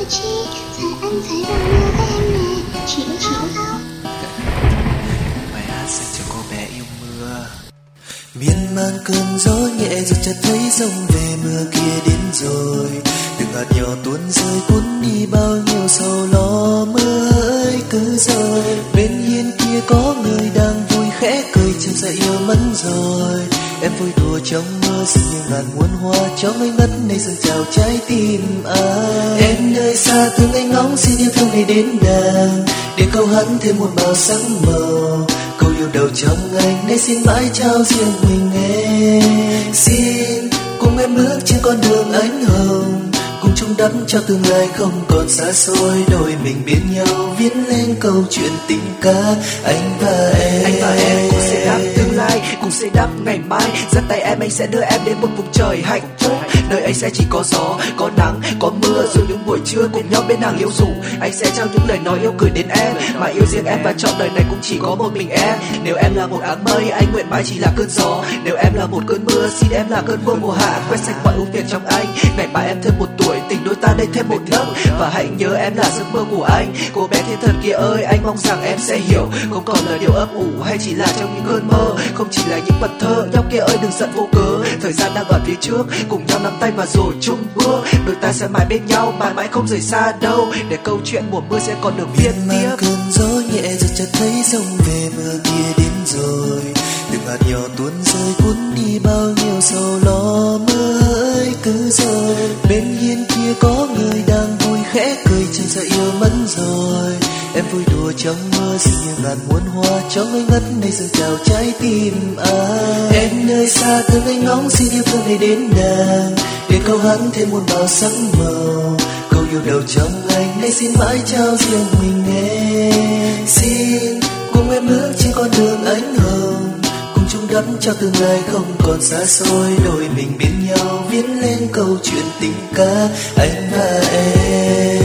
chi phải anh phải vào mưa với em nè, chịu không? Bài hát dành cho cô bé yêu mưa. Miên man cơn gió nhẹ rồi chợt thấy giông về mưa kia đến rồi. Từng hạt nhỏ tuôn rơi cuốn đi bao nhiêu sầu lo mưa ơi cứ rồi. Bên hiên kia có người đang vui khẽ cười chẳng sợ yêu mất rồi. Em vui đùa trong mưa xinh như ngàn muôn hoa cho ngây ngất này dâng trào trái tim ai. Em nơi xa thương anh ngóng xin yêu thương này đến nàng để câu hát thêm một màu sắc màu. Câu yêu đầu trong anh nay xin mãi trao riêng mình em. Xin cùng em bước trên con đường ánh hồng, cùng chung đắp cho tương lai không còn xa xôi. Đôi mình bên nhau viết lên câu chuyện tình ca anh và em cùng xây đắp tương lai, cùng xây đắp ngày mai. Dắt tay em anh sẽ đưa em đến một vùng trời hạnh phúc, nơi anh sẽ chỉ có gió, có nắng, có mưa. Rồi những buổi trưa cùng nhau bên hàng liễu rủ, anh sẽ trao những lời nói yêu cười đến em. Mà yêu riêng em và chọn đời này cũng chỉ có một mình em. Nếu em là một áng mây, anh nguyện mãi chỉ là cơn gió. Nếu em là một cơn mưa, xin em là cơn mưa mùa hạ, quét sạch mọi ưu phiền trong anh. Ngày mai em thêm một tuổi, tình đôi ta đây thêm một nấc. Và hãy nhớ em là giấc mơ của anh. Cô bé thiên thần kia ơi, anh mong rằng em sẽ hiểu, không còn lời điều ấp ủ hay chỉ là trong những cơn mơ, không chỉ là những bật thơ. Nhau kia ơi đừng giận vô cớ, thời gian đang ở phía trước, cùng nhau nắm tay và rồi chung bước. Đôi ta sẽ mãi bên nhau, mãi mãi không rời xa đâu, để câu chuyện mùa mưa sẽ còn được viết tiếp. Cơn gió nhẹ rồi chợt thấy giông về mưa kia đến rồi. Từng hạt nhỏ tuôn rơi cuốn đi bao nhiêu sầu lo mưa ơi cứ rồi. Bên hiên kia có người đang vui khẽ cười chẳng sợ yêu mất rồi. Em vui đùa trong mưa xinh như ngàn muôn hoa cho ngây ngất này dâng trào trái tim ai. Em nơi xa thương anh ngóng xin yêu thương này đến nàng để câu hát thêm một màu sắc màu. Câu yêu đầu trong anh nay xin mãi trao riêng mình em. Xin cùng em bước trên con đường ánh hồng, cùng chung đắp cho tương lai không còn xa xôi. Đôi mình bên nhau viết lên câu chuyện tình ca anh và em.